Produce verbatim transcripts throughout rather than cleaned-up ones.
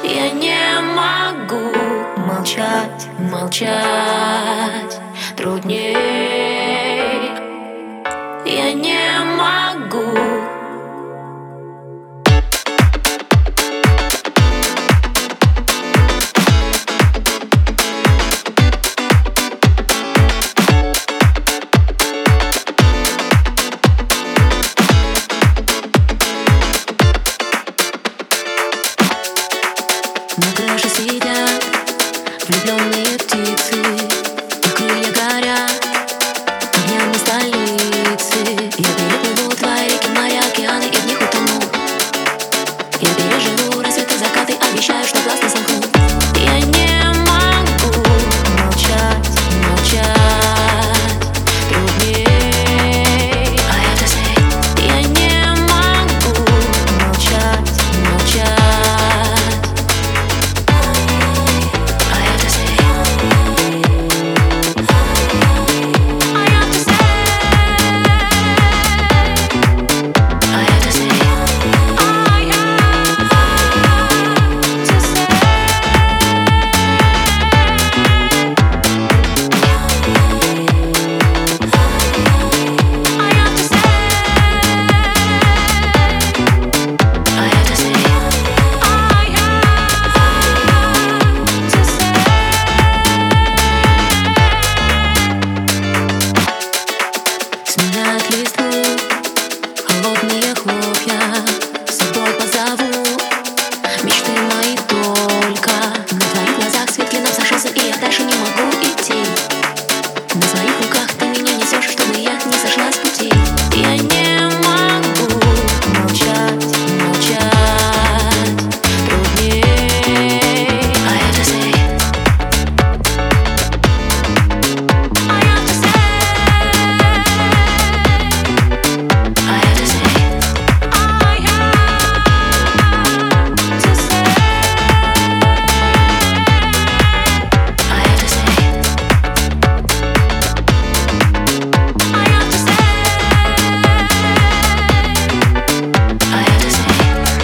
Я не могу молчать, молчать трудней. Я не могу. На крыше сидят влюбленные птицы, их крылья горят огнями столицы. Я переплыву твои реки, мои океаны, и в них утону. Я переживу рассветы, закаты, обещаю, что глаз не сомкну. Я не могу молчать, молчать трудней. I have to say, Я не могу молчать, молчать. I have to say, I have to say, I have to say, I have to say. I have to say, I have to say. I have to say. Сменяют листву холодные хлопья, с собой позову мечты мои только. На твоих глазах свет клином сошелся, и я дальше не могу идти. На своих руках ты меня несешь, чтобы я не сошла с пути. Я не могу молчать, молчать трудней. I have to say, I have to say, I have to say, I have to say. I have to say, I have to say. I have to say.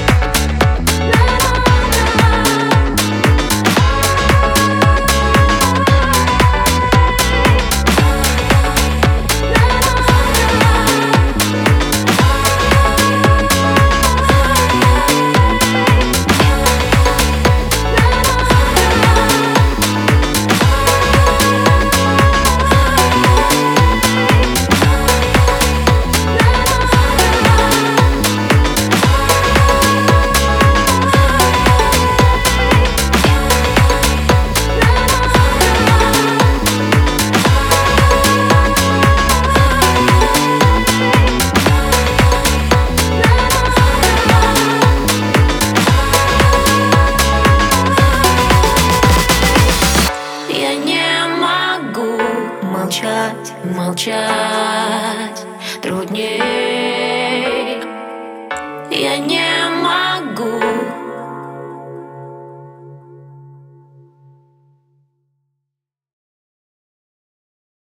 Я не могу молчать, молчать трудней. Я не